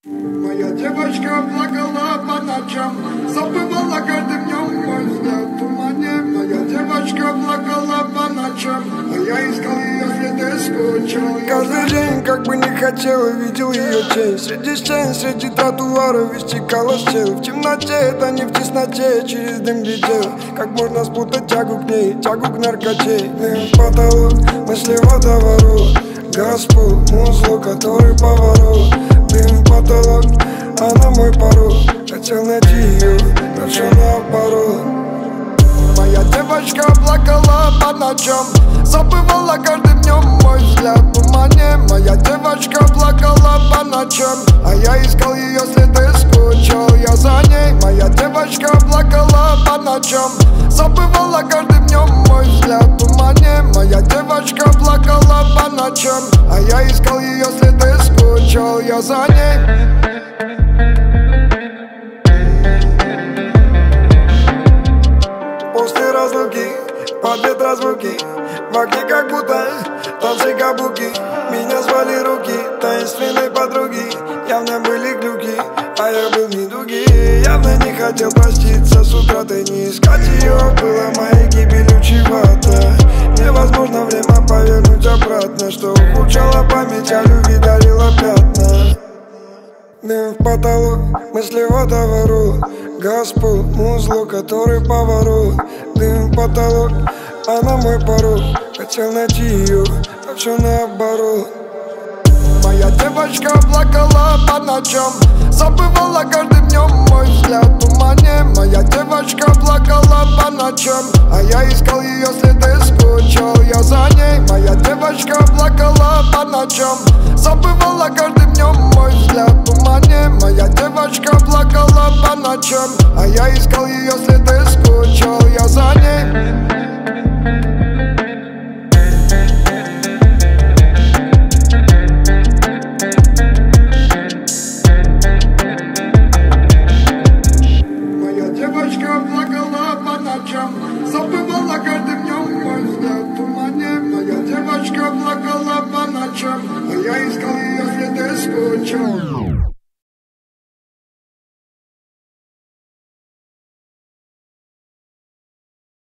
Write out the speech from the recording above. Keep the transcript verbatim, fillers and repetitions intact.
Моя девочка плакала по ночам, забывала каждым днем мой взгляд в тумане. Моя девочка плакала по ночам, а я искал ее следы, скучал. Каждый день, как бы не хотел, видел ее тень. Среди стен, среди тротуаров истекала стен. В темноте, это не в тесноте, через дым глядел. Как можно спутать тягу к ней, тягу к наркоте. Дым в потолок, мысли водоворот. Господ, музло, который поворот. Дым в потолок, она мой порог. Хотел найти ее, но все наоборот. Моя девочка плакала по ночам, забывала каждым днем мой взгляд в тумане. Моя девочка плакала по ночам, а я искал ее следы, скучал я за ней. Моя девочка плакала по ночам, забывала каждым днем мой взгляд в тумане. Моя девочка плакала по ночам, а я искал ее следы, скучал я за ней. После разлуки, под ветра звуки, в окне как будто танцы кабуки. Меня звали руки таинственной подруги, явно были глюки, а я был в недуге. Явно не хотел проститься с утратой, не искать ее было моей гибелью чревато. Невозможно время повернуть обратно, что ухудшало память о любви, дарила пятна. Дым в потолок, мысли водоворот. Господ, музло, который поворот. Дым в потолок, она мой порог. Хотел найти ее, а все наоборот. Моя девочка плакала по ночам, забывала каждым днем мой взгляд в тумане. Моя девочка плакала по ночам, а я искал ее следы, скучал я за ней. Моя девочка плакала по ночам, забывала каждым днем мой взгляд в тумане. Моя девочка плакала по ночам, а я искал ее следы, скучал я за ней. Девочка плакала по ночам, забывала каждым днем мой взгляд в тумане. Моя девочка плакала по ночам, а я искал ее следы, скучал.